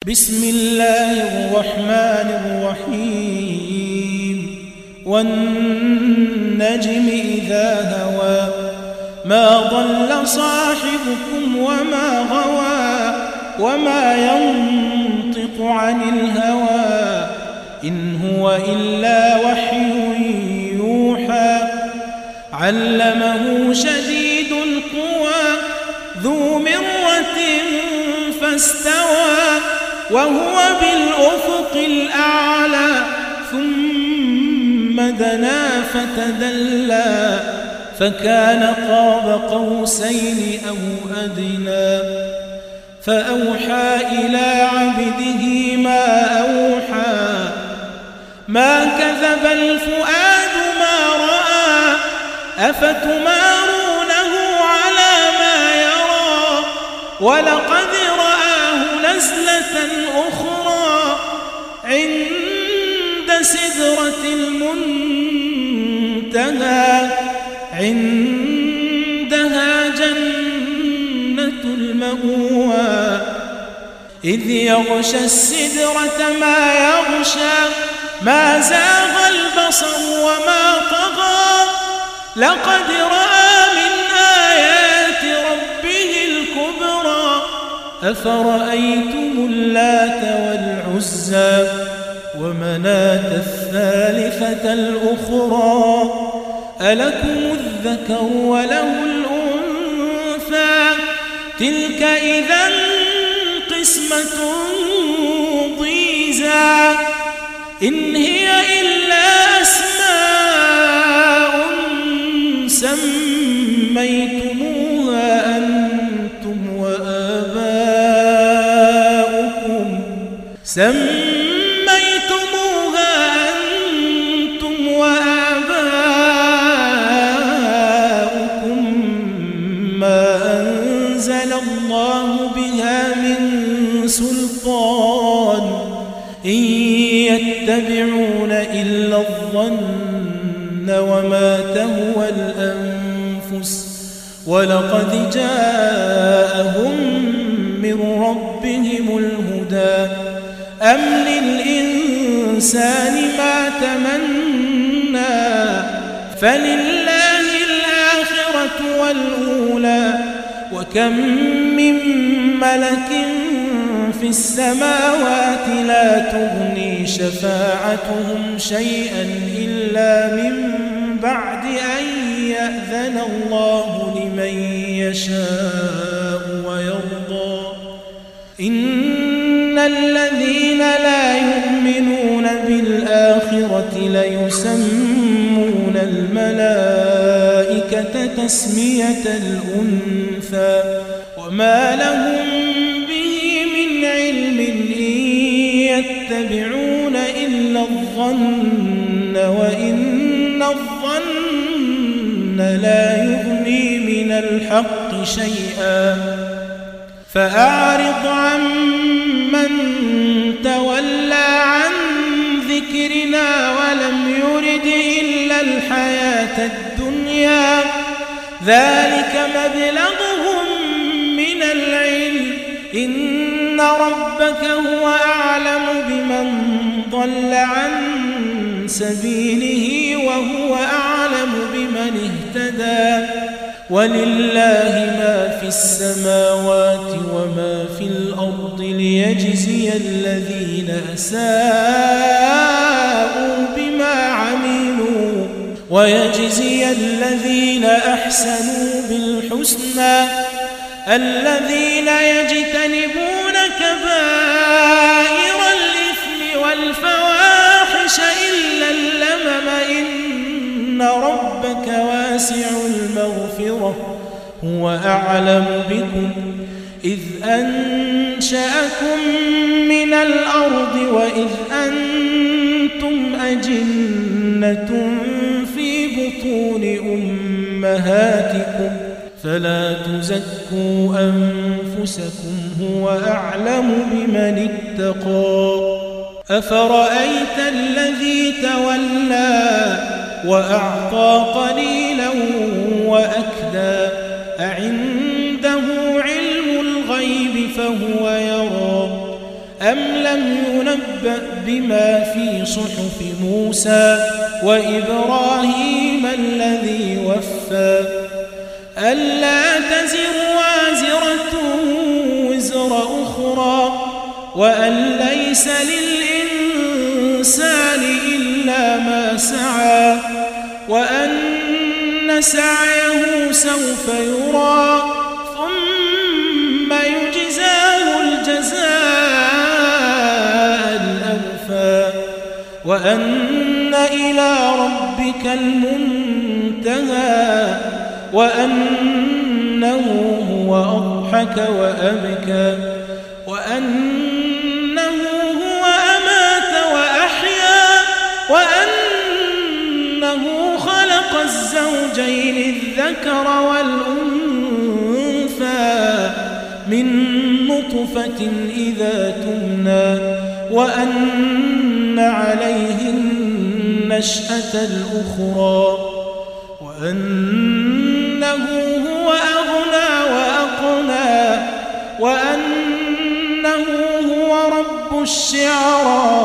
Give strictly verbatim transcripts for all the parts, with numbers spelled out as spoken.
بسم الله الرحمن الرحيم والنجم إذا هوى ما ضل صاحبكم وما غوى وما ينطق عن الهوى إن هو إلا وحي يوحى علمه شديد القوى ذو مرة فاستوى وهو بالأفق الأعلى ثم دنا فتدلى فكان قاب قوسين أو أدنى فأوحى إلى عبده ما أوحى ما كذب الفؤاد ما رأى أفتمارونه على ما يرى ولقد رآه نزلة أخرى عند سدرة المنتهى عندها جنة المأوى إذ يغشى السدرة ما يغشى ما زاغ البصر وما طغى لقد رأى من آيات ربه الكبرى أفرأيتم اللات والعزى ومناة الثالثة الأخرى ألكم الذكر وله الأنثى تلك إذا قسمة ضيزى إن هي إلا أسماء سميتموها أنتم وآباؤكم سميتموها أنتم وآباؤكم ما أنزل الله بها من سلطان إن يتبعون إلا الظن وما تهوى الأنفس ولقد جاءهم من ربهم الهدى أم للإنسان ما تمنى فلله الآخرة والأولى وكم من ملك في السماوات لا تغني شفاعتهم شيئا إلا من بعد أن يأذن الله لمن يشاء ويرضى إن الذين لا يؤمنون بالآخرة ليسمون الملائكة تسمية الأنثى وما لهم يتبعون إلا الظن وإن الظن لا يغني من الحق شيئا فأعرض عن من تولى عن ذكرنا ولم يرد إلا الحياة الدنيا ذلك مبلغهم من العلم إن ربك هو أعلم بمن ضل عن سبيله وهو أعلم بمن اهتدى ولله ما في السماوات وما في الأرض ليجزي الذين أساءوا بما عملوا ويجزي الذين أحسنوا بالحسنى الذين يجتنبون كبائر الإثم والفواحش إلا اللمم إن ربك واسع المغفرة هو أعلم بكم إذ أنشأكم من الأرض وإذ أنتم أجنة في بطون أمهاتكم فلا تزكوا أنفسكم هو أعلم بمن اتقى أفرأيت الذي تولى وأعطى قليلا وأكدى أعنده علم الغيب فهو يرى أم لم ينبأ بما في صحف موسى وإبراهيم الذي وفى ألا تزر وازرة وزر أخرى وأن ليس للإنسان إلا ما سعى وأن سعيه سوف يرى ثم يجزاه الجزاء الأوفى وأن إلى ربك المنتهى وأنه هو أضحك وأبكى وأنه هو أمات وأحيا وأنه خلق الزوجين الذكر والأنثى من نطفة إذا تمنى وأن عليه النشأة الأخرى وأنه هو أغنى وأقنى وأنه هو رب الشعرى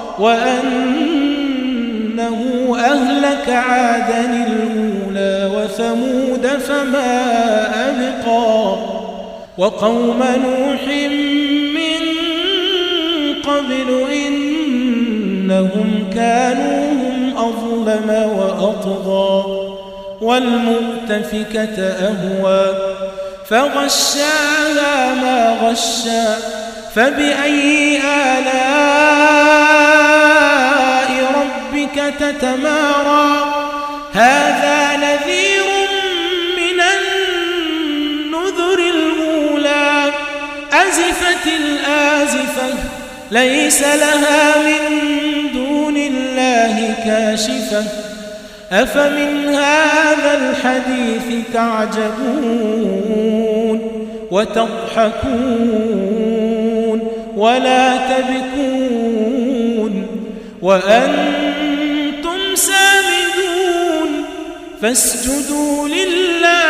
وأنه أهلك عادا الأولى وثمود فما أبقى وقوم نوح من قبل إنهم كانوا هم أظلم وأطغى والمؤتفكة أهوى فغشاها ما غشى فبأي آلاء ربك تتمارى هذا نذير من النذر الأولى أزفت الآزفة ليس لها من دون الله كاشفة أفمن هذا الحديث تعجبون وتضحكون ولا تبكون وأنتم سامدون فاسجدوا لله